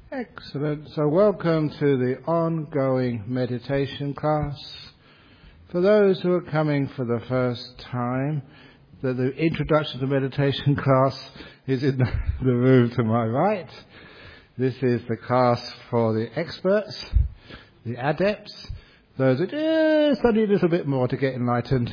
Excellent. So welcome to the ongoing meditation class. For those who are coming for the first time, the introduction to meditation class is in the room to my right. This is the class for the experts, the adepts, those who just need a little bit more to get enlightened.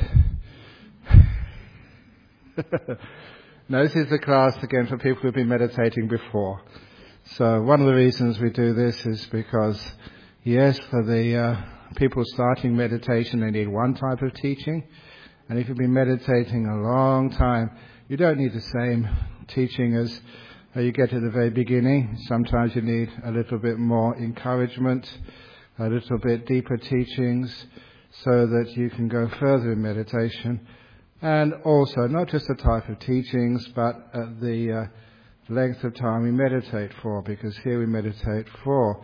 No, this is the class again for people who have been meditating before. So one of the reasons we do this is because, yes, for the people starting meditation, they need one type of teaching. And if you've been meditating a long time, you don't need the same teaching as you get at the very beginning. Sometimes you need a little bit more encouragement, a little bit deeper teachings, so that you can go further in meditation. And also, not just the type of teachings, but the length of time we meditate for, because here we meditate for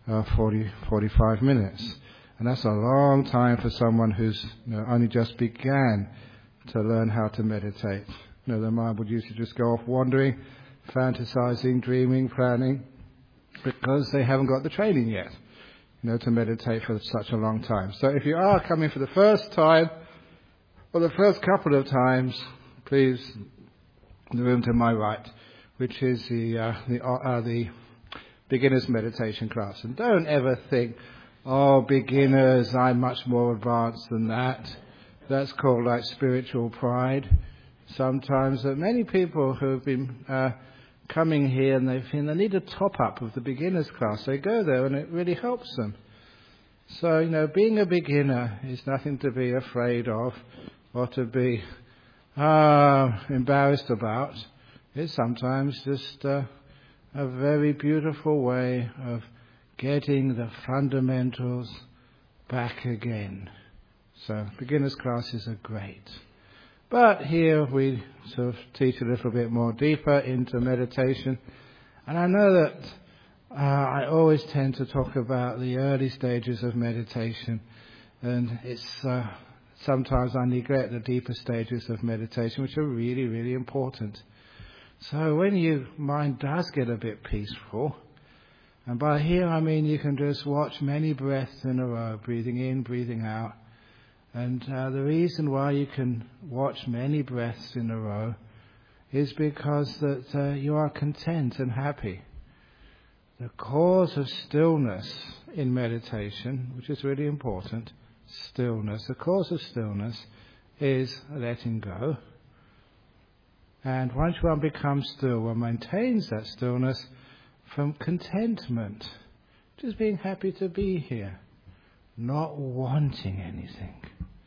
45 minutes. And that's a long time for someone who's only just began to learn how to meditate. The mind would usually just go off wandering, fantasizing, dreaming, planning, because they haven't got the training yet, to meditate for such a long time. So if you are coming for the first time, or the first couple of times, please, the room to my right, which is the beginner's meditation class. And don't ever think, oh, beginners, I'm much more advanced than that. That's called like spiritual pride. Sometimes many people who have been coming here and they feel they need a top-up of the beginner's class. They go there and it really helps them. So, being a beginner is nothing to be afraid of or to be embarrassed about. It's sometimes just a very beautiful way of getting the fundamentals back again. So beginner's classes are great. But here we sort of teach a little bit more deeper into meditation. And I know that I always tend to talk about the early stages of meditation. And it's sometimes I neglect the deeper stages of meditation, which are really, really important. So when your mind does get a bit peaceful, and by here I mean you can just watch many breaths in a row, breathing in, breathing out. And the reason why you can watch many breaths in a row is because that you are content and happy. The cause of stillness in meditation, which is really important, stillness, the cause of stillness is letting go. And once one becomes still, one maintains that stillness from contentment, just being happy to be here, not wanting anything.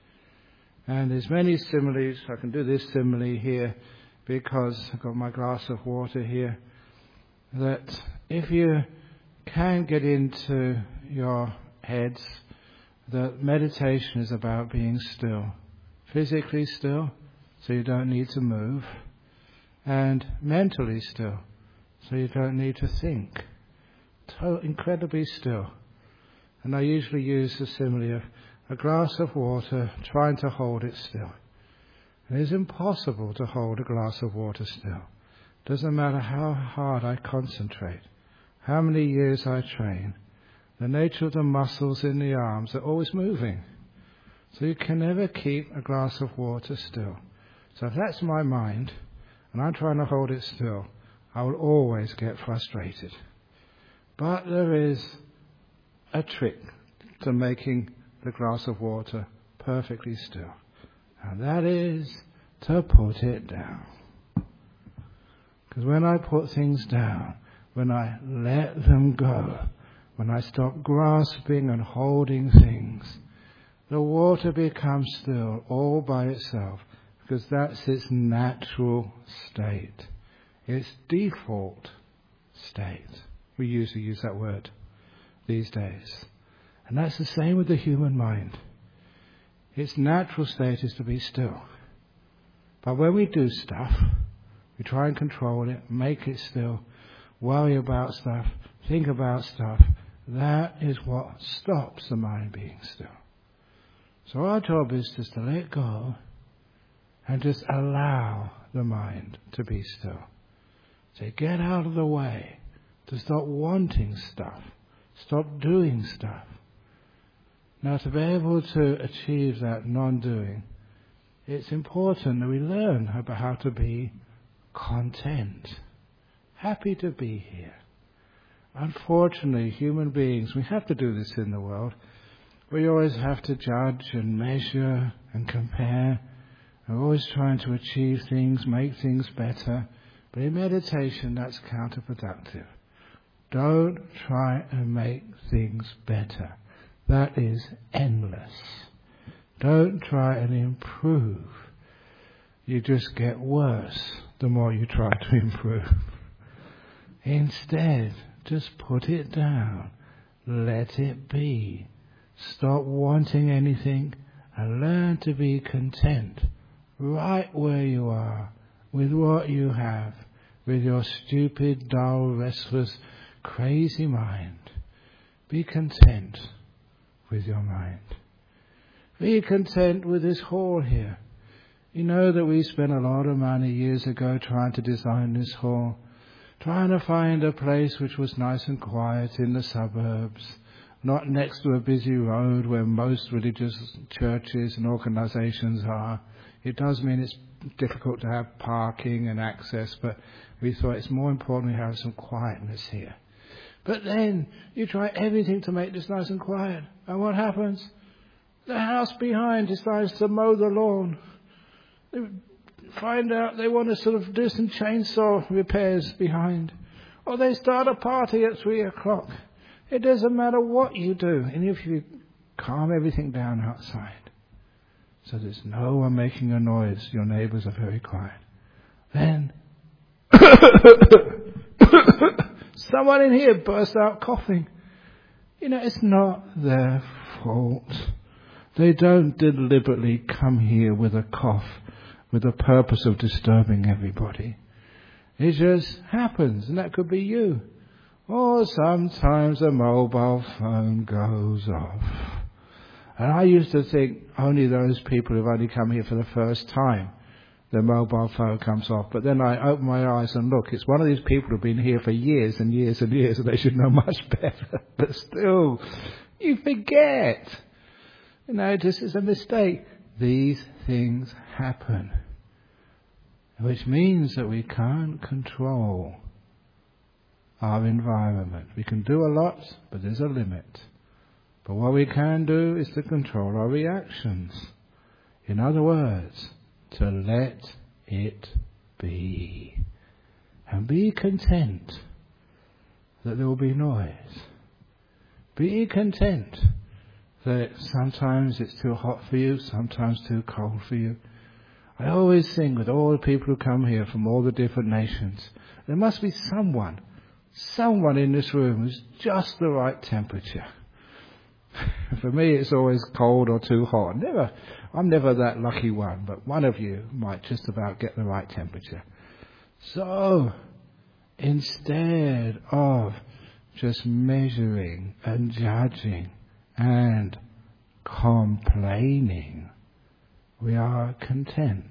And there's many similes. I can do this simile here because I've got my glass of water here, that if you can get into your heads that meditation is about being still, physically still, so you don't need to move, and mentally still, so you don't need to think. Incredibly still. And I usually use the simile of a glass of water trying to hold it still. It is impossible to hold a glass of water still. Doesn't matter how hard I concentrate, how many years I train. The nature of the muscles in the arms are always moving. So you can never keep a glass of water still. So if that's my mind, and I'm trying to hold it still, I will always get frustrated. But there is a trick to making the glass of water perfectly still. And that is to put it down. Because when I put things down, when I let them go, when I stop grasping and holding things, the water becomes still all by itself, because that's its natural state, its default state. We usually use that word these days. And that's the same with the human mind. Its natural state is to be still. But when we do stuff, we try and control it, make it still, worry about stuff, think about stuff. That is what stops the mind being still. So our job is just to let go and just allow the mind to be still. So get out of the way. to stop wanting stuff, stop doing stuff. Now, to be able to achieve that non-doing, it's important that we learn about how to be content, happy to be here. Unfortunately, human beings, we have to do this in the world. We always have to judge and measure and compare. We're always trying to achieve things, make things better. But in meditation, that's counterproductive. Don't try and make things better. That is endless. Don't try and improve. You just get worse the more you try to improve. Instead, just put it down. Let it be. Stop wanting anything and learn to be content right where you are, with what you have, with your stupid, dull, restless, crazy mind. Be content with your mind. Be content with this hall here. You know that we spent a lot of money years ago trying to design this hall, trying to find a place which was nice and quiet in the suburbs, not next to a busy road where most religious churches and organizations are. It does mean it's difficult to have parking and access, but we thought it's more important we have some quietness here. But then you try everything to make this nice and quiet, and what happens? The house behind decides to mow the lawn. They find out they want to sort of do some chainsaw repairs behind. Or they start a party at 3 o'clock. It doesn't matter what you do. And if you calm everything down outside, so there's no one making a noise, your neighbours are very quiet, then someone in here bursts out coughing. You know, it's not their fault. They don't deliberately come here with a cough with the purpose of disturbing everybody. It just happens, and that could be you. Or sometimes a mobile phone goes off. And I used to think only those people who've only come here for the first time, their mobile phone comes off. But then I open my eyes and look, it's one of these people who've been here for years and years and years, and they should know much better. But still, you forget. You know, this is a mistake. These things happen. Which means that we can't control our environment. We can do a lot, but there's a limit. But what we can do is to control our reactions. In other words, to let it be. And be content that there will be noise. Be content that sometimes it's too hot for you, sometimes too cold for you. I always think with all the people who come here from all the different nations, there must be someone in this room who's just the right temperature. For me, it's always cold or too hot. I'm never that lucky one, but one of you might just about get the right temperature. So, instead of just measuring and judging and complaining, we are content.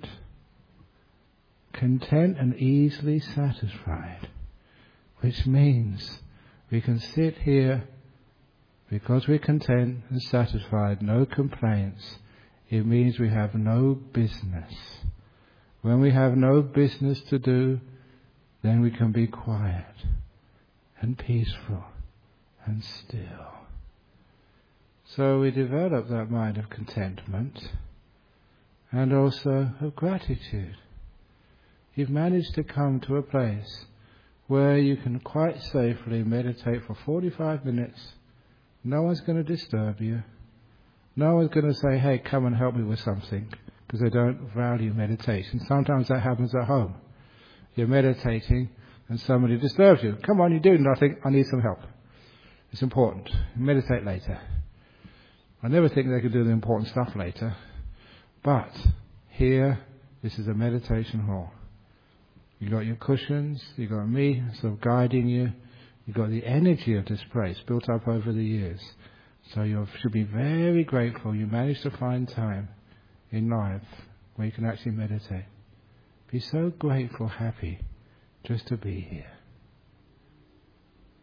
Content and easily satisfied. Which means we can sit here because we're content and satisfied, no complaints. It means we have no business. When we have no business to do, then we can be quiet and peaceful and still. So we develop that mind of contentment and also of gratitude. You've managed to come to a place where you can quite safely meditate for 45 minutes. No one's going to disturb you. No one's going to say, hey, come and help me with something, because they don't value meditation. Sometimes that happens at home. You're meditating and somebody disturbs you. Come on, you're doing nothing. I need some help. It's important. Meditate later. I never think they could do the important stuff later. But here, this is a meditation hall. You got your cushions, you got me sort of guiding you, you got the energy of this place built up over the years. So you should be very grateful you managed to find time in life where you can actually meditate. Be so grateful, happy just to be here.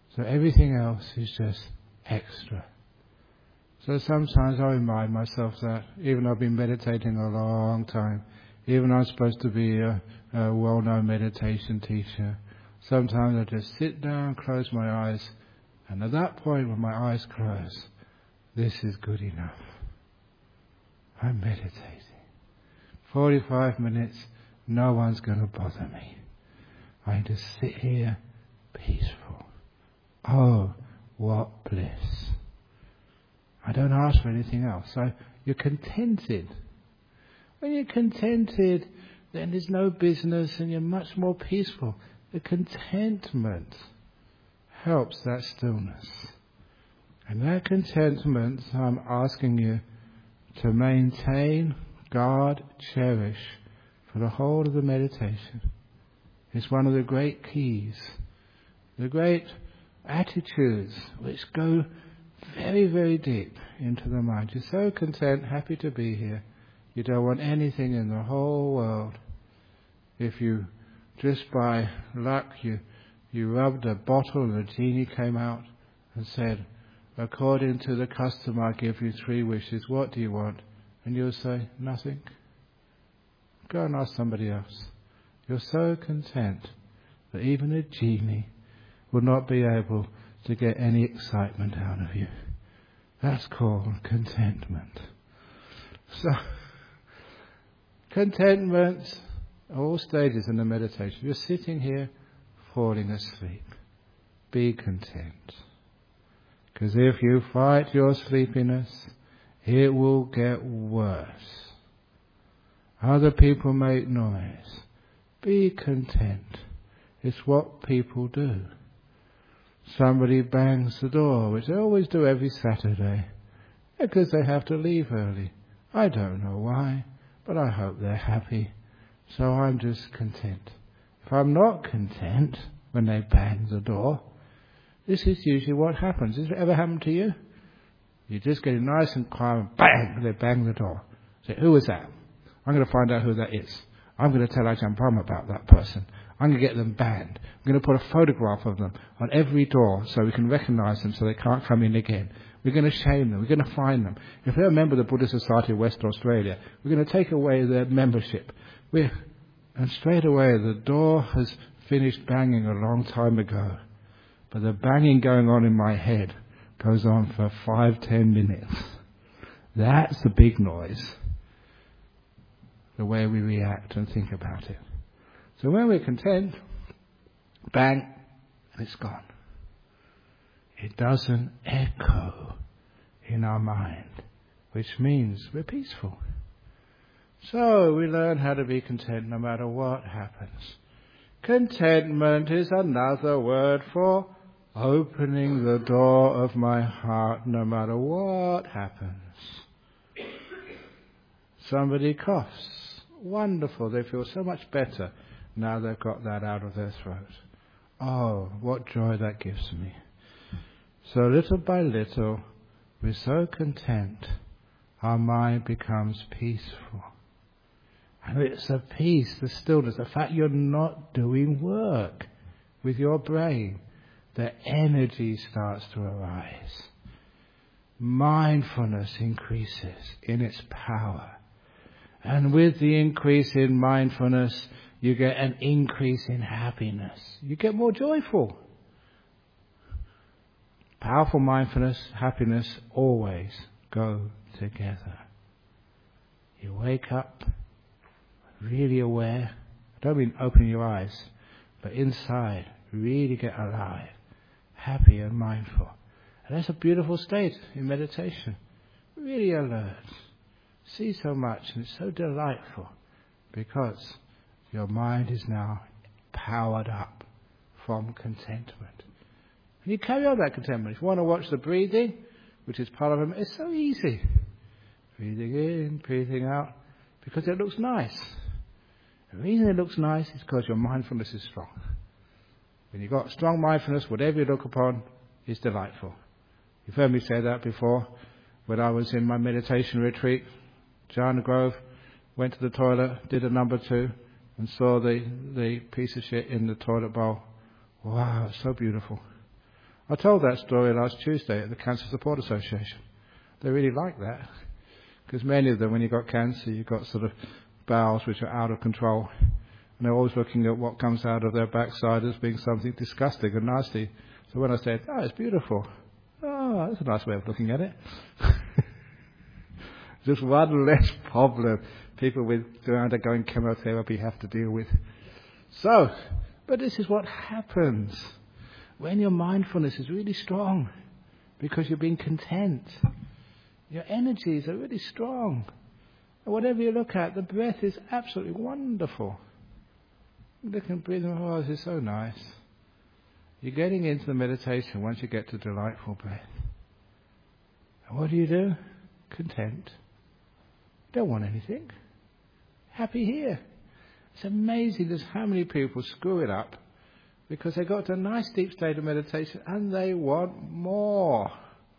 So everything else is just extra. So sometimes I remind myself that, even though I've been meditating a long time, even though I'm supposed to be a well-known meditation teacher, sometimes I just sit down, close my eyes, and at that point when my eyes close, this is good enough. I'm meditating. 45 minutes, no one's going to bother me. I just sit here, peaceful. Oh, what bliss. I don't ask for anything else. So you're contented. When you're contented, then there's no business and you're much more peaceful. The contentment helps that stillness. And that contentment, I'm asking you to maintain, guard, cherish for the whole of the meditation. It's one of the great keys, the great attitudes which go very, very deep into the mind. You're so content, happy to be here. You don't want anything in the whole world. If you, just by luck, you rubbed a bottle and a genie came out and said, according to the custom, I give you 3 wishes. What do you want? And you'll say, nothing. Go and ask somebody else. You're so content that even a genie will not be able to get any excitement out of you. That's called contentment. So, contentment, all stages in the meditation. You're sitting here falling asleep. Be content. Because if you fight your sleepiness, it will get worse. Other people make noise. Be content. It's what people do. Somebody bangs the door, which they always do every Saturday, because they have to leave early. I don't know why, but I hope they're happy. So I'm just content. If I'm not content when they bang the door, this is usually what happens. Has it ever happened to you? You just get nice and quiet and bang, they bang the door. Say, who was that? I'm going to find out who that is. I'm going to tell Ajahn Brahm about that person. I'm going to get them banned. I'm going to put a photograph of them on every door so we can recognize them so they can't come in again. We're going to shame them. We're going to fine them. If they're a member of the Buddhist Society of Western Australia, we're going to take away their membership. And straight away the door has finished banging a long time ago. But the banging going on in my head goes on for 5-10 minutes. That's the big noise. The way we react and think about it. So when we're content, bang, and it's gone. It doesn't echo in our mind, which means we're peaceful. So we learn how to be content no matter what happens. Contentment is another word for opening the door of my heart no matter what happens. Somebody coughs. Wonderful. They feel so much better now they've got that out of their throat. Oh, what joy that gives me. So little by little, we're so content, our mind becomes peaceful. And it's the peace, the stillness, the fact you're not doing work with your brain. The energy starts to arise. Mindfulness increases in its power. And with the increase in mindfulness, you get an increase in happiness. You get more joyful. Powerful mindfulness, happiness always go together. You wake up really aware. I don't mean opening your eyes, but inside, really get alive, happy and mindful. And that's a beautiful state in meditation. Really alert. See so much, and it's so delightful because your mind is now powered up from contentment. And you carry on that contentment. If you want to watch the breathing, which is part of it, it's so easy. Breathing in, breathing out, because it looks nice. The reason it looks nice is because your mindfulness is strong. When you've got strong mindfulness, whatever you look upon is delightful. You've heard me say that before. When I was in my meditation retreat, Jhana Grove, went to the toilet, did a number 2, and saw the piece of shit in the toilet bowl. Wow, it's so beautiful. I told that story last Tuesday at the Cancer Support Association. They really liked that, because many of them, when you've got cancer, you've got sort of bowels which are out of control, and they're always looking at what comes out of their backside as being something disgusting and nasty. So when I said, oh, it's beautiful, oh, that's a nice way of looking at it. Just one less problem people with undergoing chemotherapy have to deal with. So, but this is what happens when your mindfulness is really strong, because you're being content. Your energies are really strong. And whatever you look at, the breath is absolutely wonderful. Look and breathe, oh, this is so nice. You're getting into the meditation once you get to delightful breath. And what do? Content. Don't want anything. Happy here. It's amazing just how many people screw it up because they got to a nice deep state of meditation and they want more.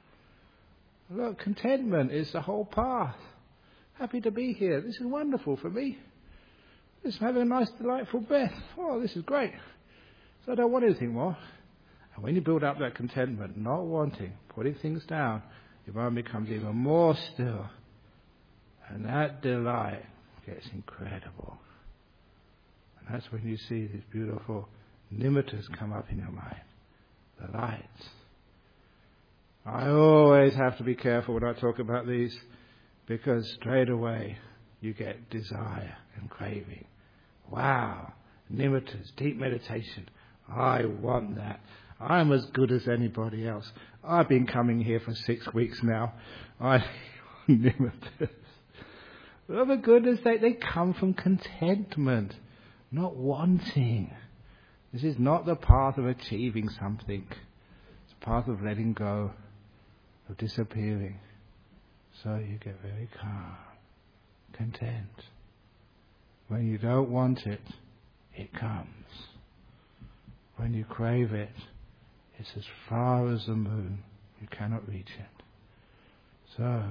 Look, contentment is the whole path. Happy to be here. This is wonderful for me. Just having a nice delightful breath. Oh, this is great. So I don't want anything more. And when you build up that contentment, not wanting, putting things down, your mind becomes even more still. And that delight gets incredible. And that's when you see these beautiful nimittas come up in your mind. The lights. I always have to be careful when I talk about these, because straight away you get desire and craving. Wow, nimittas, deep meditation. I want that. I'm as good as anybody else. I've been coming here for 6 weeks now. I nimittas. Oh my goodness, they come from contentment, not wanting. This is not the path of achieving something. It's the path of letting go, of disappearing. So you get very calm, content. When you don't want it, it comes. When you crave it, it's as far as the moon. You cannot reach it. So,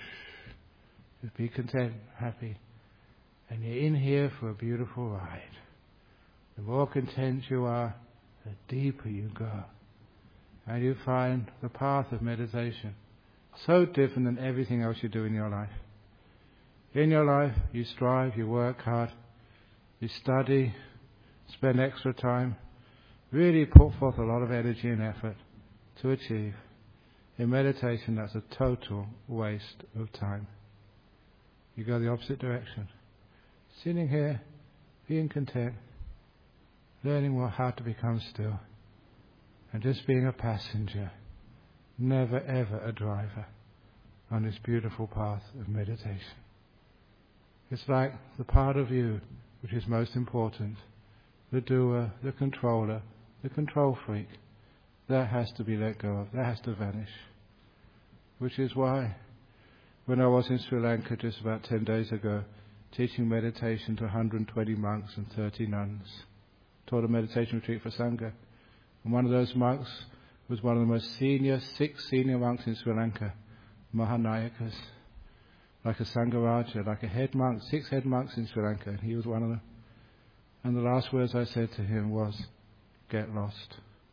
just be content, happy. And you're in here for a beautiful ride. The more content you are, the deeper you go. And you find the path of meditation so different than everything else you do in your life. In your life, you strive, you work hard, you study, spend extra time, really put forth a lot of energy and effort to achieve. In meditation, that's a total waste of time. You go the opposite direction. Sitting here, being content, learning how to become still, and just being a passenger, never ever a driver, on this beautiful path of meditation. It's like the part of you which is most important, the doer, the controller, the control freak, that has to be let go of, that has to vanish. Which is why, when I was in Sri Lanka just about 10 days ago, teaching meditation to 120 monks and 30 nuns, taught a meditation retreat for Sangha. And one of those monks was one of the most senior, 6 senior monks in Sri Lanka, Mahanayakas, like a Sangharaja, like a head monk, 6 head monks in Sri Lanka, and he was one of them. And the last words I said to him was, get lost.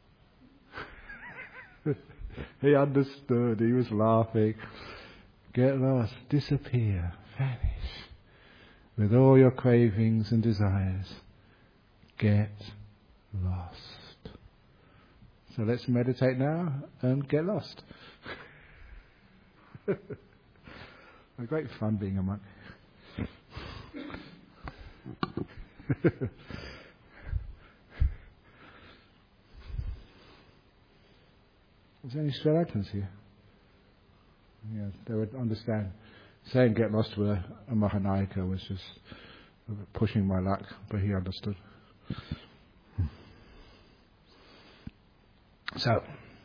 He understood, he was laughing. Get lost, disappear, vanish. With all your cravings and desires, get lost. So let's meditate now and get lost. A great fun being a monk. Is there any Sri Lankans here? Yeah, they would understand. Saying get lost with a Mahanayaka was just pushing my luck, but he understood. So,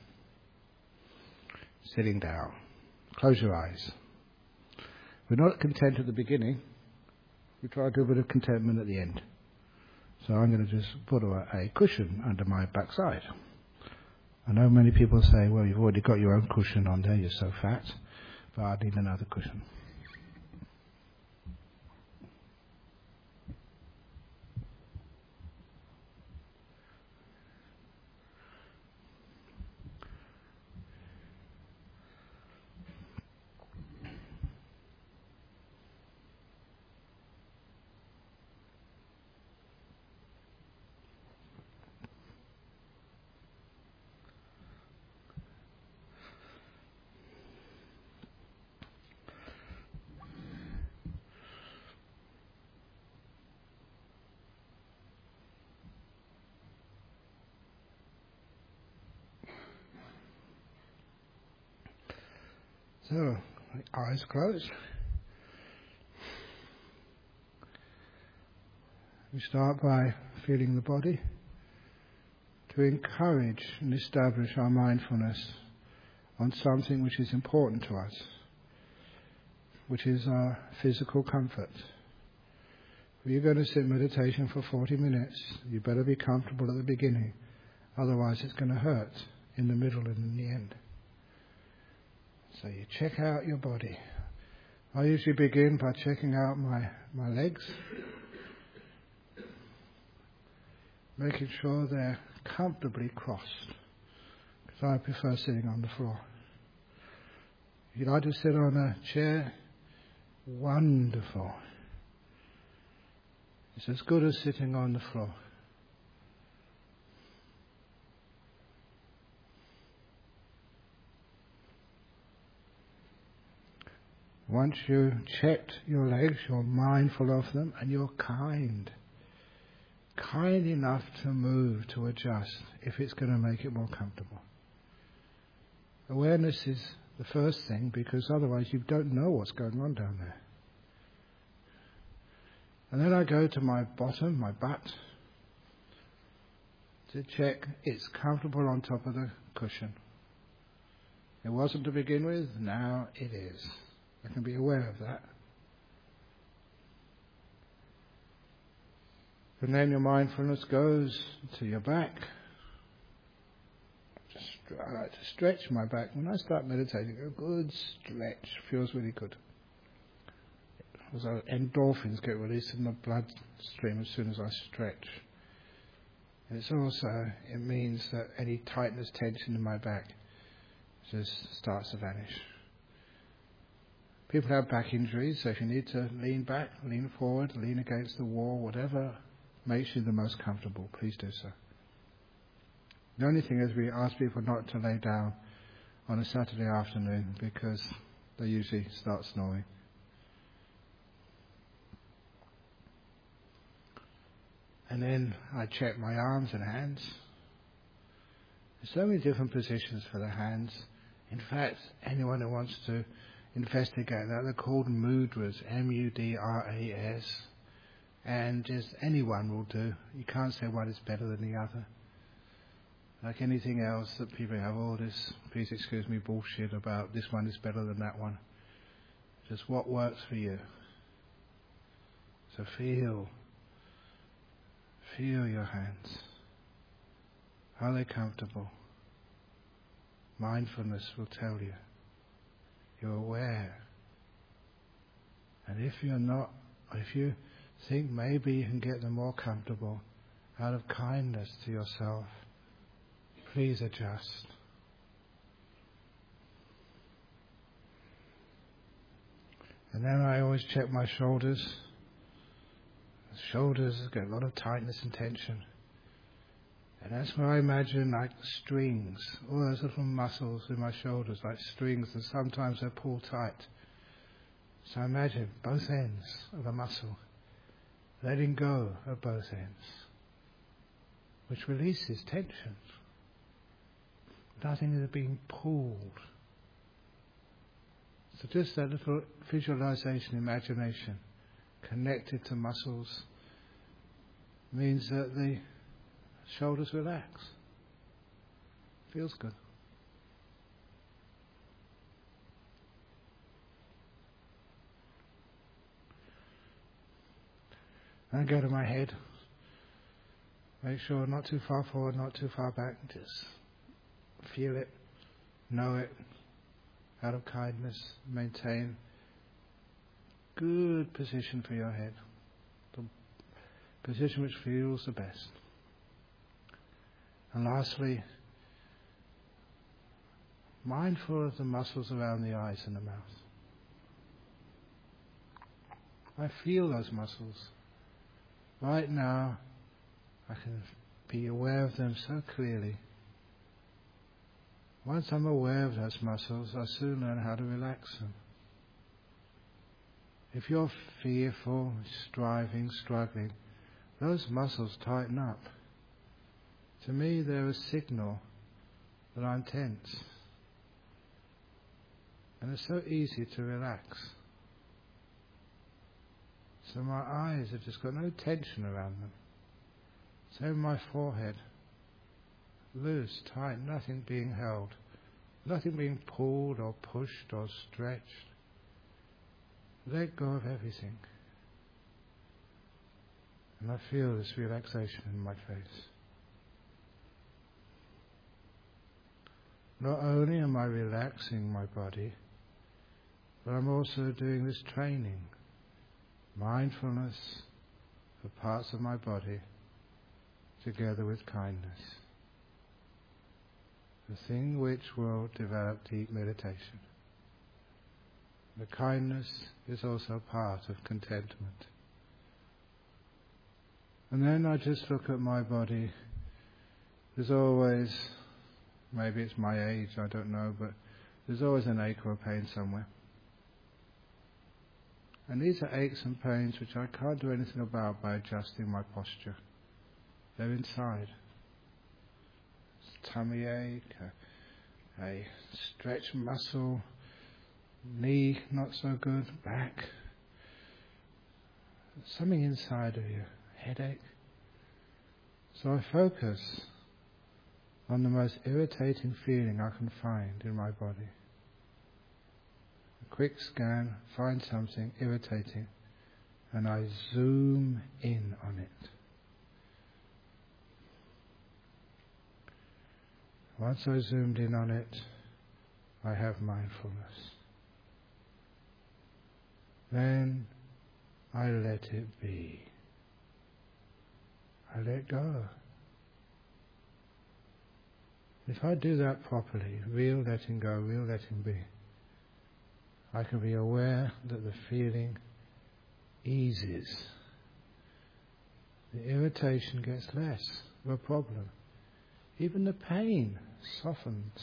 sitting down, close your eyes. We're not content at the beginning. We try to do a bit of contentment at the end. So I'm going to just put a cushion under my backside. I know many people say, well, you've already got your own cushion on there, you're so fat, but I need another cushion. So, eyes closed. We start by feeling the body to encourage and establish our mindfulness on something which is important to us, which is our physical comfort. If you're going to sit in meditation for 40 minutes, you better be comfortable at the beginning, otherwise it's going to hurt in the middle and in the end. So you check out your body. I usually begin by checking out my legs, making sure they're comfortably crossed, because I prefer sitting on the floor. If you'd like to sit on a chair, wonderful. It's as good as sitting on the floor. Once you've checked your legs, you're mindful of them, and you're kind enough to move, to adjust, if it's going to make it more comfortable. Awareness is the first thing, because otherwise you don't know what's going on down there. And then I go to my bottom, my butt, to check it's comfortable on top of the cushion. It wasn't to begin with, now it is. I can be aware of that. And then your mindfulness goes to your back. I like to stretch my back. When I start meditating, a good stretch feels really good. Endorphins get released in the bloodstream as soon as I stretch. And it means that any tightness, tension in my back just starts to vanish. People have back injuries, so if you need to lean back, lean forward, lean against the wall, whatever makes you the most comfortable, please do so. The only thing is we ask people not to lay down on a Saturday afternoon because they usually start snoring. And then I check my arms and hands. There's so many different positions for the hands. In fact, anyone who wants to investigate that, they're called mudras, M-U-D-R-A-S. And just anyone will do. You can't say one is better than the other. Like anything else that people have all this, please excuse me, bullshit about this one is better than that one. Just what works for you. So feel your hands. Are they comfortable? Mindfulness will tell you. You're aware. And if you're not, if you think maybe you can get them more comfortable out of kindness to yourself, please adjust. And then I always check my shoulders. The shoulders get a lot of tightness and tension. And that's where I imagine like strings, all those little muscles in my shoulders like strings, and sometimes they're pulled tight. So I imagine both ends of a muscle letting go of both ends, which releases tension. Nothing is being pulled. So just that little visualization, imagination, connected to muscles, means that the shoulders relax. Feels good. And go to my head. Make sure not too far forward, not too far back. Just feel it, know it, out of kindness. Maintain good position for your head. The position which feels the best. And lastly, mindful of the muscles around the eyes and the mouth. I feel those muscles. Right now, I can be aware of them so clearly. Once I'm aware of those muscles, I soon learn how to relax them. If you're fearful, striving, struggling, those muscles tighten up. To me, they're a signal that I'm tense. And it's so easy to relax. So my eyes have just got no tension around them. So my forehead, loose, tight, nothing being held, nothing being pulled or pushed or stretched. Let go of everything. And I feel this relaxation in my face. Not only am I relaxing my body, but I'm also doing this training, mindfulness for parts of my body, together with kindness, the thing which will develop deep meditation. The kindness is also part of contentment. And then I just look at my body. There's always, maybe it's my age, I don't know, but there's always an ache or a pain somewhere. And these are aches and pains which I can't do anything about by adjusting my posture. They're inside. Tummy ache, a stretched muscle, knee not so good, back. Something inside of you, headache. So I focus on the most irritating feeling I can find in my body. A quick scan, find something irritating, and I zoom in on it. Once I zoomed in on it, I have mindfulness. Then I let it be. I let go. If I do that properly, real letting go, real letting be, I can be aware that the feeling eases. The irritation gets less of a problem. Even the pain softens.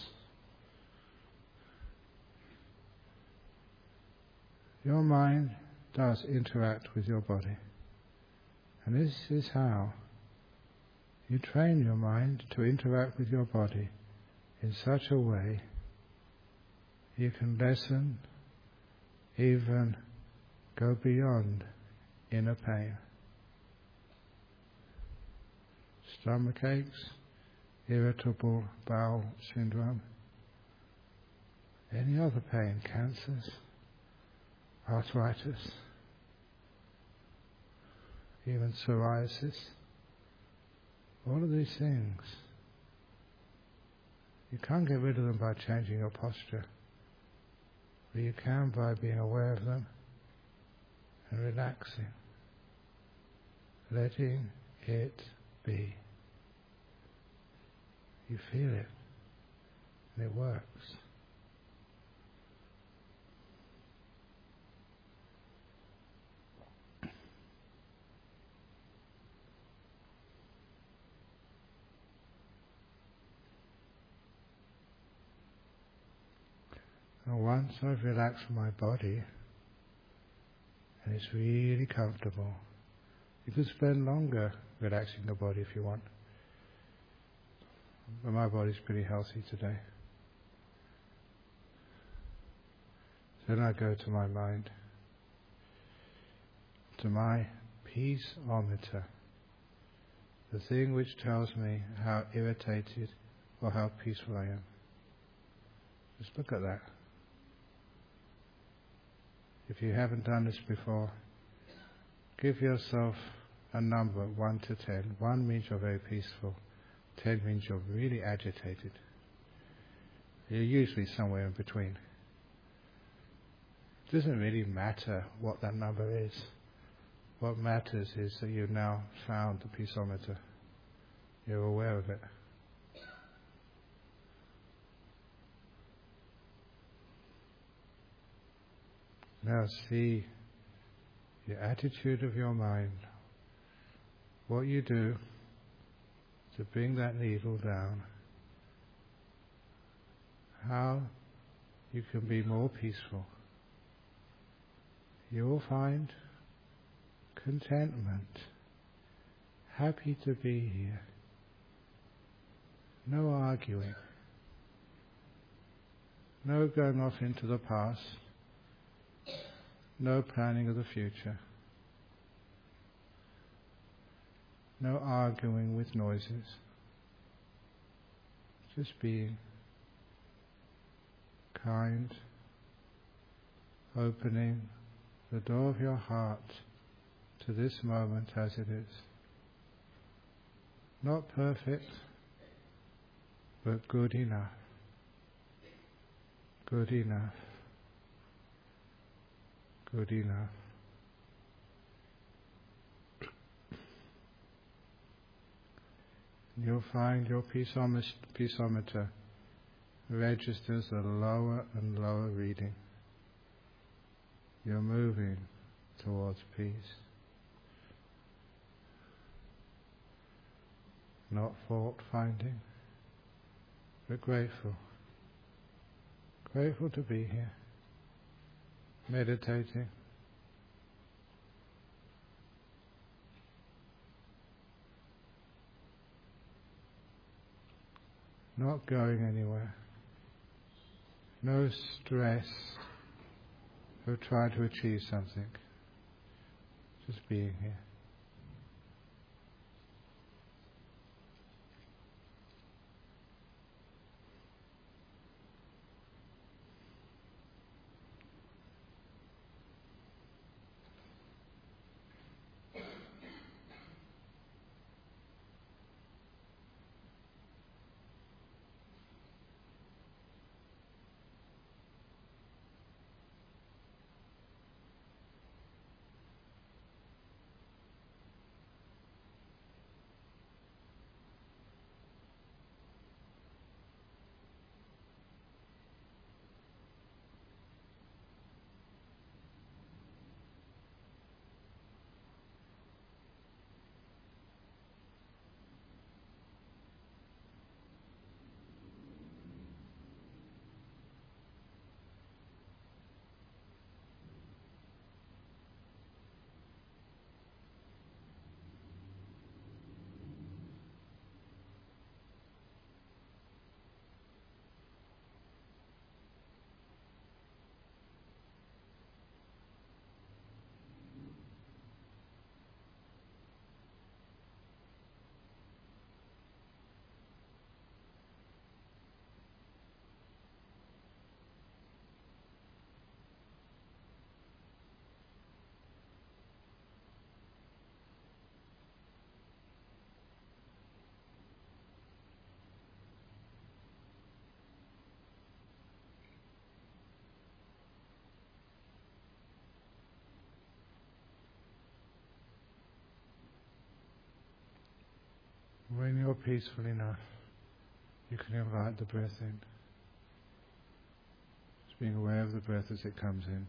Your mind does interact with your body. And this is how you train your mind to interact with your body in such a way you can lessen, even go beyond inner pain. Stomach aches, irritable bowel syndrome, any other pain, cancers, arthritis, even psoriasis, all of these things. You can't get rid of them by changing your posture, but you can by being aware of them and relaxing, letting it be. You feel it, and it works. And once I've relaxed my body, and it's really comfortable, you can spend longer relaxing the body if you want. But my body's pretty healthy today. Then I go to my mind, to my peaceometer, the thing which tells me how irritated or how peaceful I am. Just look at that. If you haven't done this before, give yourself a number, 1 to 10. 1 means you're very peaceful. 10 means you're really agitated. You're usually somewhere in between. It doesn't really matter what that number is. What matters is that you've now found the peaceometer. You're aware of it. Now see the attitude of your mind, what you do to bring that needle down, how you can be more peaceful. You will find contentment, happy to be here, no arguing, No going off into the past. No planning of the future. No arguing with noises. Just being kind, opening the door of your heart to this moment as it is. Not perfect, but good enough. Good enough. Good enough. You'll find your peaceometer registers a lower and lower reading. You're moving towards peace. Not fault finding, but grateful. Grateful to be here, meditating. Not going anywhere. No stress of trying to achieve something. Just being here. When you're peaceful enough, you can invite the breath in. Just being aware of the breath as it comes in.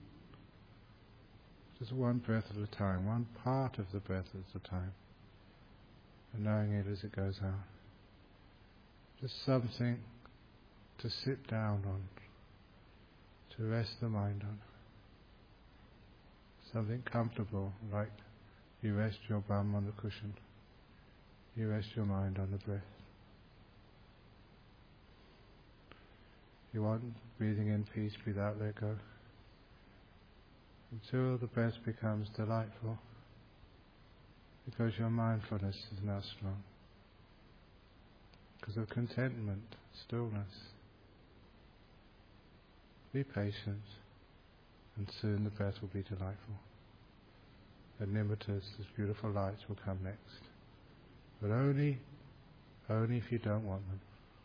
Just one breath at a time, one part of the breath at a time. And knowing it as it goes out. Just something to sit down on, to rest the mind on. Something comfortable, like you rest your bum on the cushion. You rest your mind on the breath. You want breathing in peace, breathe out, let go. Until the breath becomes delightful, because your mindfulness is now strong. Because of contentment, stillness. Be patient, and soon the breath will be delightful. The nimittas, these beautiful lights, will come next. But only if you don't want them.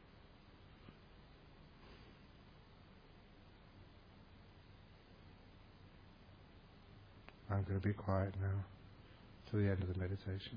I'm going to be quiet now to the end of the meditation.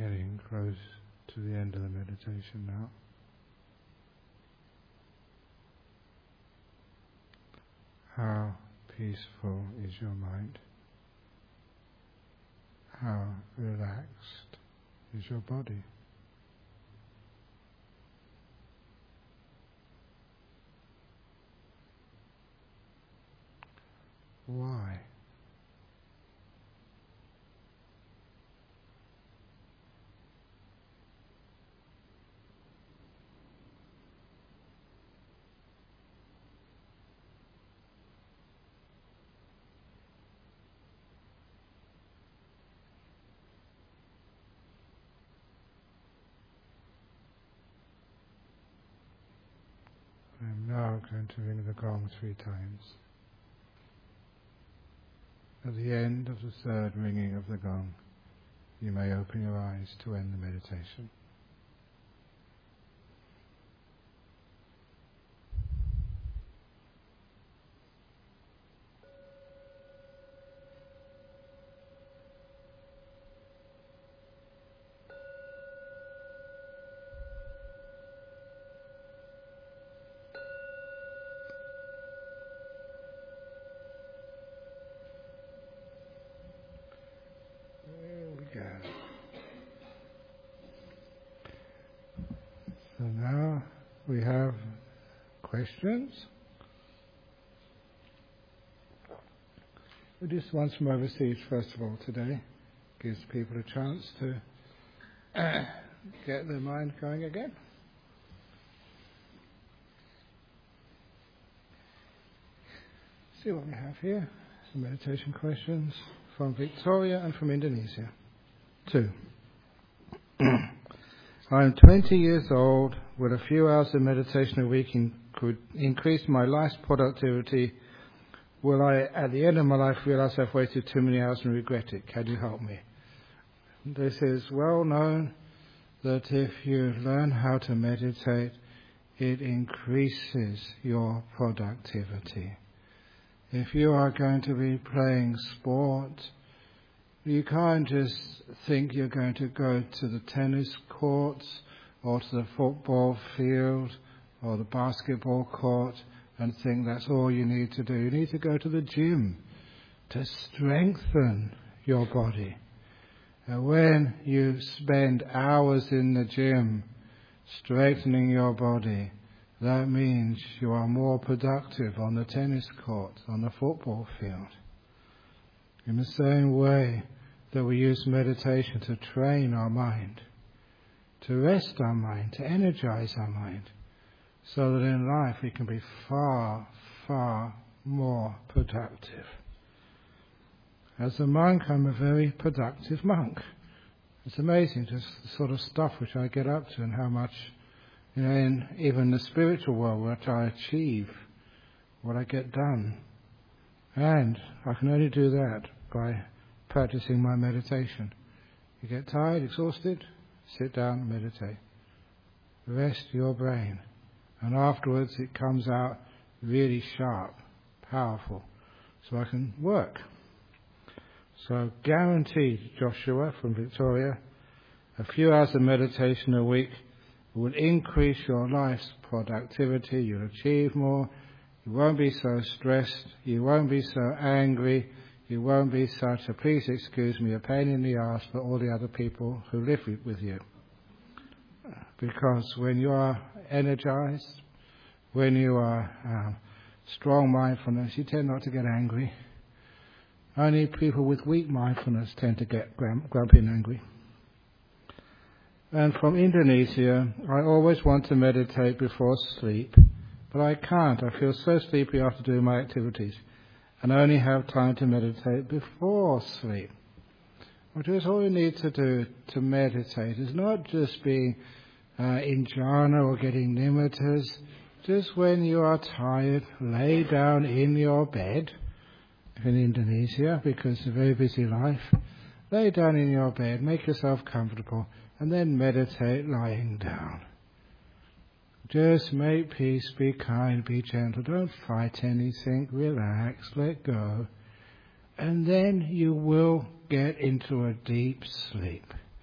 getting close to the end of the meditation now. How peaceful is your mind? How relaxed is your body? Why? I'm now going to ring the gong 3 times. At the end of the 3rd ringing of the gong, you may open your eyes to end the meditation. So now we have questions. We do ones from overseas first of all today. Gives people a chance to get their mind going again. See what we have here. Some meditation questions from Victoria and from Indonesia. 2. I am 20 years old. Would a few hours of meditation a week could increase my life's productivity? Will I, at the end of my life, realize I've wasted too many hours and regret it? Can you help me? This is well known that if you learn how to meditate, it increases your productivity. If you are going to be playing sport, you can't just think you're going to go to the tennis courts or to the football field or the basketball court and think that's all you need to do. You need to go to the gym to strengthen your body. And when you spend hours in the gym strengthening your body, that means you are more productive on the tennis court, on the football field. In the same way that we use meditation to train our mind, to rest our mind, to energize our mind, so that in life we can be far, far more productive. As a monk, I'm a very productive monk. It's amazing just the sort of stuff which I get up to and how much, in even the spiritual world, what I achieve, what I get done. And I can only do that by practicing my meditation. You get tired, exhausted, sit down, meditate. Rest your brain. And afterwards it comes out really sharp, powerful, so I can work. So guaranteed, Joshua from Victoria, a few hours of meditation a week will increase your life's productivity. You'll achieve more. You won't be so stressed. You won't be so angry. You won't be such a, please excuse me, a pain in the arse for all the other people who live with you. Because when you are energized, when you are strong mindfulness, you tend not to get angry. Only people with weak mindfulness tend to get grumpy and angry. And from Indonesia, I always want to meditate before sleep, but I can't. I feel so sleepy after doing my activities, and I only have time to meditate before sleep. Which is all you need to do to meditate. It's not just being in jhana or getting nimittas. Just when you are tired, lay down in your bed, in Indonesia, because it's a very busy life. Lay down in your bed, make yourself comfortable, and then meditate lying down. Just make peace, be kind, be gentle, don't fight anything, relax, let go. And then you will get into a deep sleep.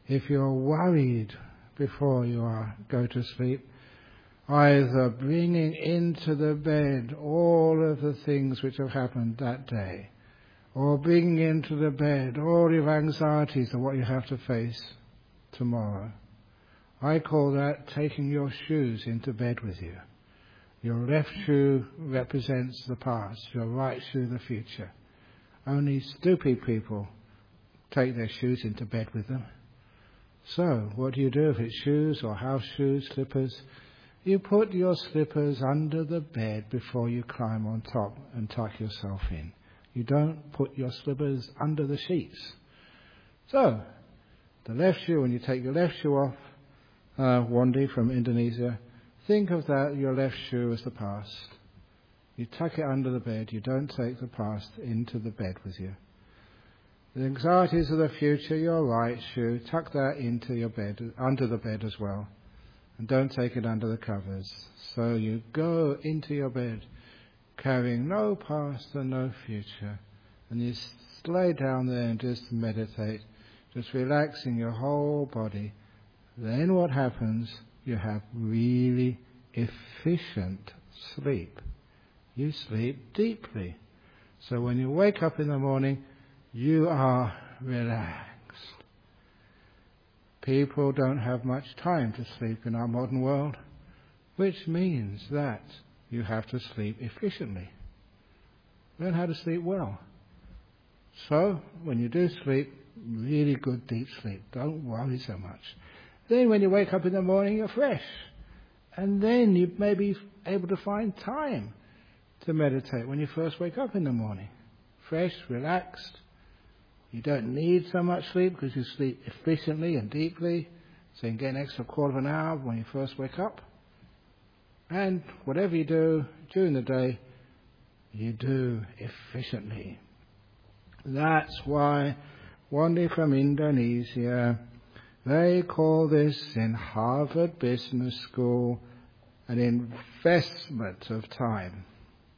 If you're worried before you go to sleep, either bringing into the bed all of the things which have happened that day, or bringing into the bed all your anxieties of what you have to face tomorrow. I call that taking your shoes into bed with you. Your left shoe represents the past, your right shoe the future. Only stupid people take their shoes into bed with them. So, what do you do if it's shoes or house shoes, slippers? You put your slippers under the bed before you climb on top and tuck yourself in. You don't put your slippers under the sheets. So, the left shoe, when you take your left shoe off, Wandi from Indonesia, think of that, your left shoe as the past. You tuck it under the bed, you don't take the past into the bed with you. The anxieties of the future, your right shoe, tuck that into your bed, under the bed as well. And don't take it under the covers. So you go into your bed carrying no past and no future. And you lay down there and just meditate, just relaxing your whole body. Then what happens? You have really efficient sleep. You sleep deeply. So when you wake up in the morning, you are relaxed. People don't have much time to sleep in our modern world, which means that you have to sleep efficiently. Learn how to sleep well. So, when you do sleep, really good deep sleep. Don't worry so much. Then when you wake up in the morning, you're fresh. And then you may be able to find time to meditate when you first wake up in the morning. Fresh, relaxed. You don't need so much sleep because you sleep efficiently and deeply. So you can get an extra quarter of an hour when you first wake up. And whatever you do during the day, you do efficiently. That's why Wandi from Indonesia, they call this in Harvard Business School an investment of time.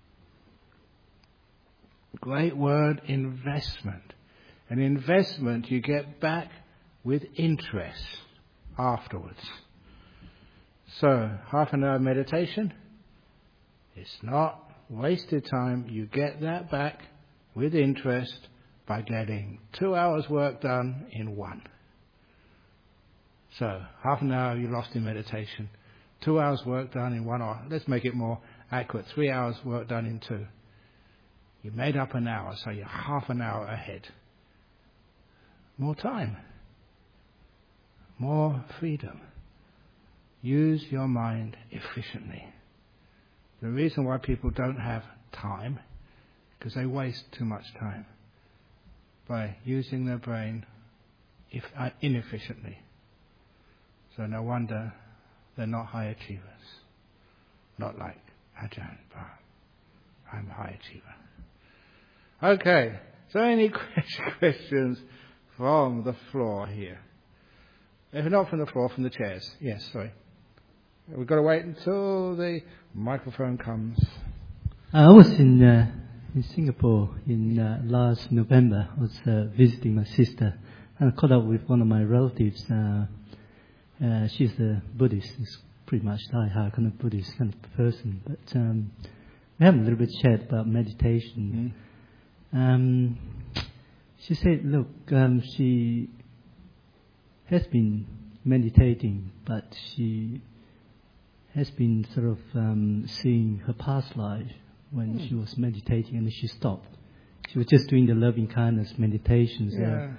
Great word, investment. An investment you get back with interest afterwards. So, half an hour meditation, it's not wasted time. You get that back with interest by getting 2 hours work done in 1. So, half an hour you lost in meditation, 2 hours work done in 1 hour. Let's make it more accurate, 3 hours work done in 2. You made up an hour, so you're half an hour ahead. More time. More freedom. Use your mind efficiently. The reason why people don't have time, because they waste too much time by using their brain inefficiently. So no wonder they're not high achievers. Not like Ajahn Brahm. I'm a high achiever. Okay, so any questions from the floor here? If not from the floor, from the chairs. Yes, sorry. We've got to wait until the microphone comes. I was in Singapore in last November. I was visiting my sister, and I caught up with one of my relatives. She's a Buddhist. She's pretty much high kind of Buddhist kind of person. But we had a little bit chat about meditation. She said, look, she has been meditating, but she has been sort of seeing her past life when she was meditating, and she stopped. She was just doing the loving kindness meditations. Yeah.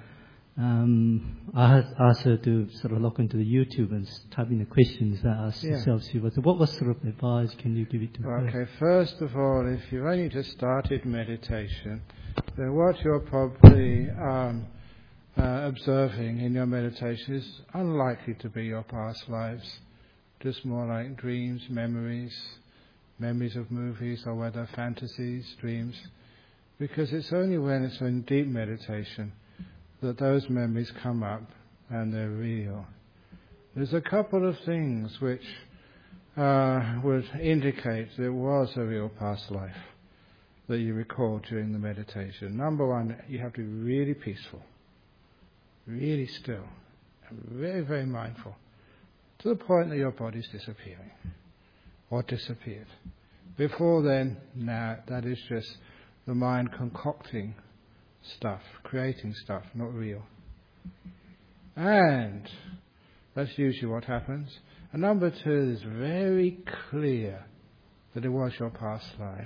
I asked her to sort of log into the YouTube and type in the questions that I asked herself. She was, what sort of advice can you give it to her? Okay, first of all, if you've only just started meditation, then what you're probably observing in your meditation is unlikely to be your past lives, just more like dreams, memories of movies, or whether fantasies, dreams, because it's only when it's in deep meditation that those memories come up and they're real. There's a couple of things which would indicate that it was a real past life that you recall during the meditation. Number one, you have to be really peaceful, really still, very, very mindful, to the point that your body's disappearing, or disappeared. Before then, that is just the mind concocting stuff, creating stuff, not real. And that's usually what happens. And number two, it's very clear that it was your past life.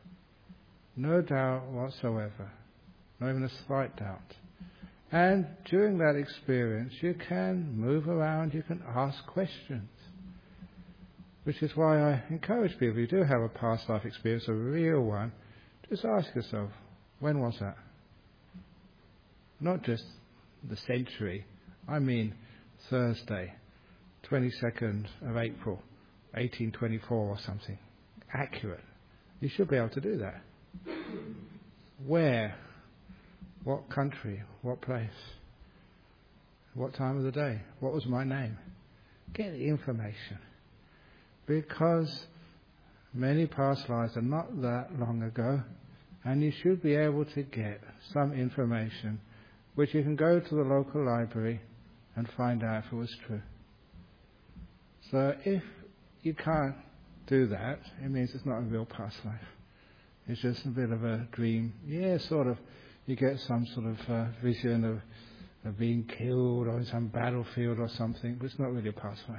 No doubt whatsoever, not even a slight doubt. And during that experience, you can move around, you can ask questions. Which is why I encourage people, if you do have a past life experience, a real one, just ask yourself, when was that? Not just the century, I mean Thursday, 22nd of April, 1824 or something. Accurate. You should be able to do that. Where? What country? What place? What time of the day? What was my name? Get the information. Because many past lives are not that long ago, and you should be able to get some information which you can go to the local library and find out if it was true. So if you can't do that, it means it's not a real past life. It's just a bit of a dream. Yeah, sort of. You get some sort of vision of being killed or in some battlefield or something, but it's not really a past life.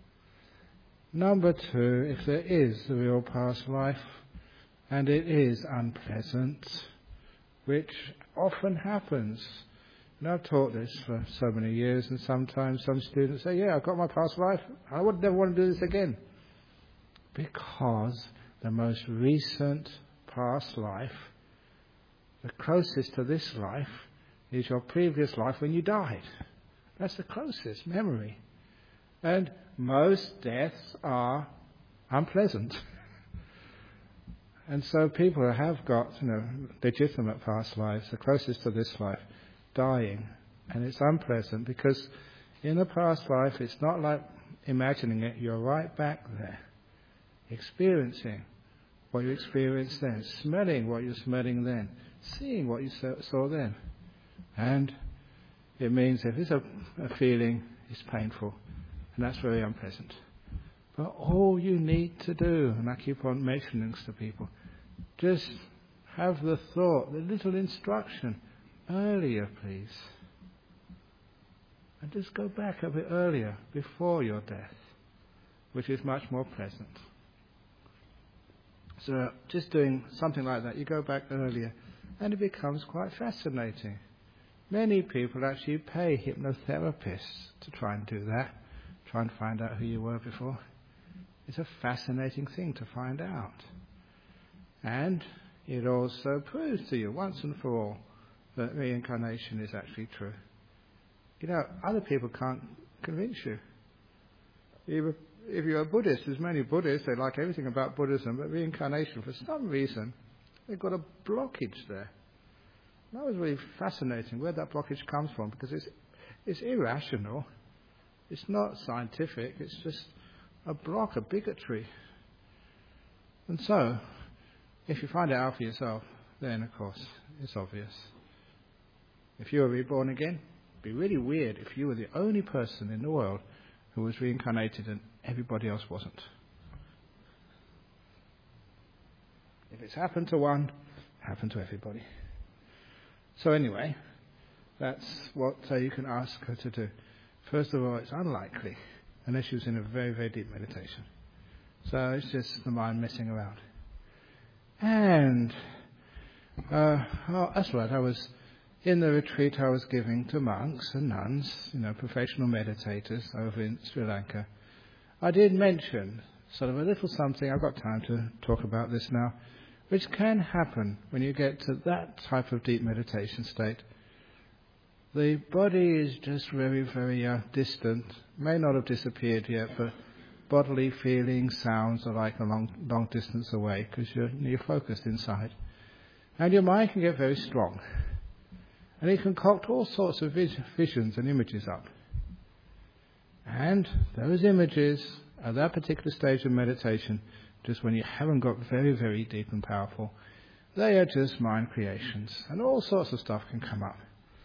Number two, if there is a real past life, and it is unpleasant, which often happens. And I've taught this for so many years, and sometimes some students say, yeah, I've got my past life, I would never want to do this again. Because the most recent past life, the closest to this life, is your previous life when you died. That's the closest memory. And most deaths are unpleasant. And so people who have got, legitimate past lives, the closest to this life, dying. And it's unpleasant because in the past life, it's not like imagining it, you're right back there, experiencing what you experienced then, smelling what you're smelling then, seeing what you saw then. And it means if it's a feeling, it's painful. And that's very unpleasant. But all you need to do, and I keep on mentioning this to people, just have the thought, the little instruction, earlier please. And just go back a bit earlier, before your death, which is much more pleasant. So just doing something like that, you go back earlier, and it becomes quite fascinating. Many people actually pay hypnotherapists to try and do that, try and find out who you were before. It's a fascinating thing to find out. And it also proves to you once and for all that reincarnation is actually true. Other people can't convince you. If you're a Buddhist, there's many Buddhists, they like everything about Buddhism, but reincarnation, for some reason, they've got a blockage there. That was really fascinating where that blockage comes from, because it's irrational. It's not scientific, it's just a block, a bigotry. And so, if you find it out for yourself, then of course, it's obvious. If you were reborn again, it'd be really weird if you were the only person in the world who was reincarnated and everybody else wasn't. If it's happened to one, it happened to everybody. So anyway, that's what you can ask her to do. First of all, it's unlikely, unless she was in a very, very deep meditation. So it's just the mind messing around. And, that's right, I was in the retreat I was giving to monks and nuns, professional meditators over in Sri Lanka. I did mention sort of a little something, I've got time to talk about this now, which can happen when you get to that type of deep meditation state. The body is just very, very distant, may not have disappeared yet, but bodily feelings, sounds are like a long distance away because you're focused inside. And your mind can get very strong. And it can concoct all sorts of visions and images up. And those images, at that particular stage of meditation, just when you haven't got very, very deep and powerful, they are just mind creations. And all sorts of stuff can come up.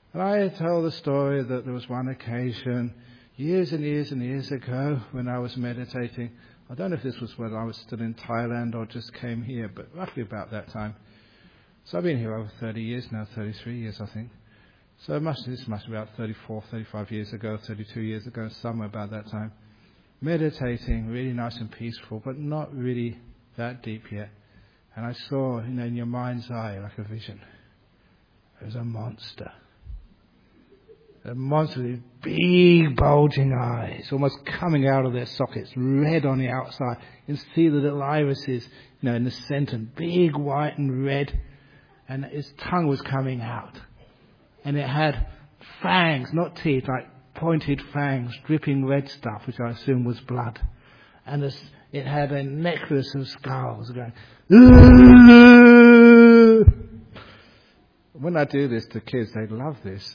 And I told the story that there was one occasion, years and years and years ago, when I was meditating. I don't know if this was when I was still in Thailand or just came here, but roughly about that time. So I've been here over 30 years now, 33 years I think. So this must be about 34, 35 years ago, 32 years ago, somewhere about that time. Meditating, really nice and peaceful, but not really that deep yet. And I saw, in your mind's eye, like a vision. There was a monster. A monster with big bulging eyes, almost coming out of their sockets, red on the outside. You can see the little irises, in the centre, big white and red. And its tongue was coming out. And it had fangs, not teeth, like pointed fangs, dripping red stuff, which I assume was blood. And it had a necklace of skulls going. When I do this to kids, they love this.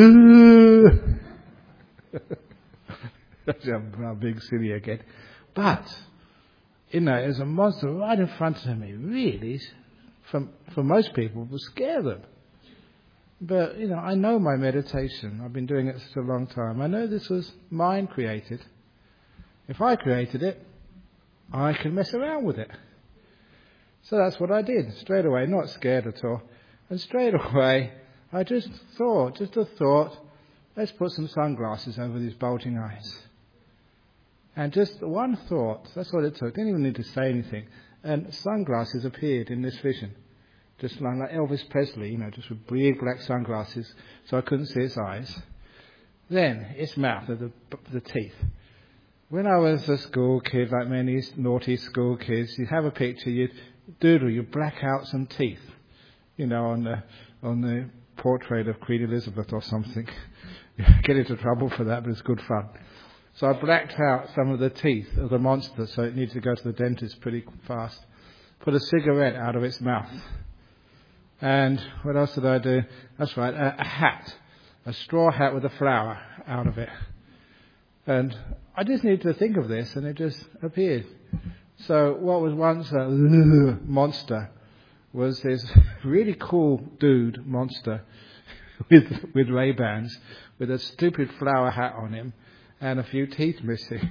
I'm being silly again. But, there's a monster right in front of me. Really, for most people, will scare them. But, I know my meditation. I've been doing it for a long time. I know this was mind created. If I created it, I can mess around with it. So that's what I did. Straight away, not scared at all. And straight away, I just a thought, let's put some sunglasses over these bulging eyes. And just one thought, that's all it took. Didn't even need to say anything. And sunglasses appeared in this vision. Just like Elvis Presley, just with big black sunglasses, so I couldn't see its eyes. Then, its mouth, the teeth. When I was a school kid, like many naughty school kids, you have a picture, you black out some teeth. On the portrait of Queen Elizabeth or something. Get into trouble for that, but it's good fun. So I blacked out some of the teeth of the monster, so it needed to go to the dentist pretty fast. Put a cigarette out of its mouth. And what else did I do? That's right, a hat. A straw hat with a flower out of it. And I just needed to think of this, and it just appeared. So what was once a monster was this really cool dude, monster, with Ray-Bans, with a stupid flower hat on him, and a few teeth missing.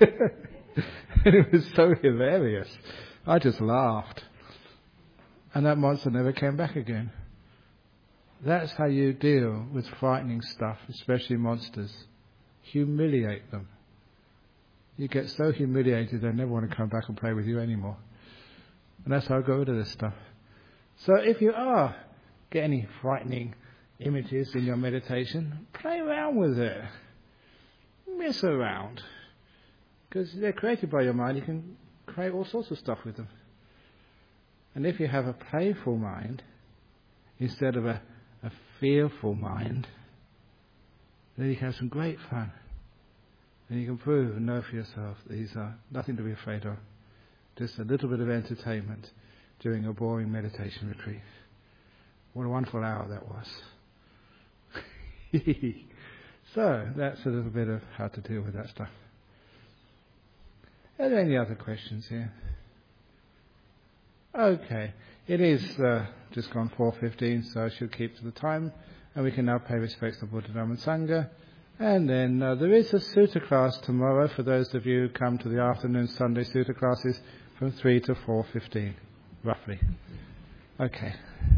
It was so hilarious. I just laughed. And that monster never came back again. That's how you deal with frightening stuff, especially monsters. Humiliate them. You get so humiliated they never want to come back and play with you anymore. And that's how I got rid of this stuff. So if you are getting any frightening images in your meditation, play around with it. Mess around. Because they're created by your mind, you can create all sorts of stuff with them. And if you have a playful mind, instead of a fearful mind, then you can have some great fun. And you can prove and know for yourself that these are nothing to be afraid of. Just a little bit of entertainment during a boring meditation retreat. What a wonderful hour that was. So, that's a little bit of how to deal with that stuff. Are there any other questions here? Okay. It is just gone 4:15, so I should keep to the time. And we can now pay respects to Buddha, Dhamma and Sangha. And then there is a sutta class tomorrow for those of you who come to the afternoon Sunday sutta classes from 3 to 4:15. Roughly. Okay.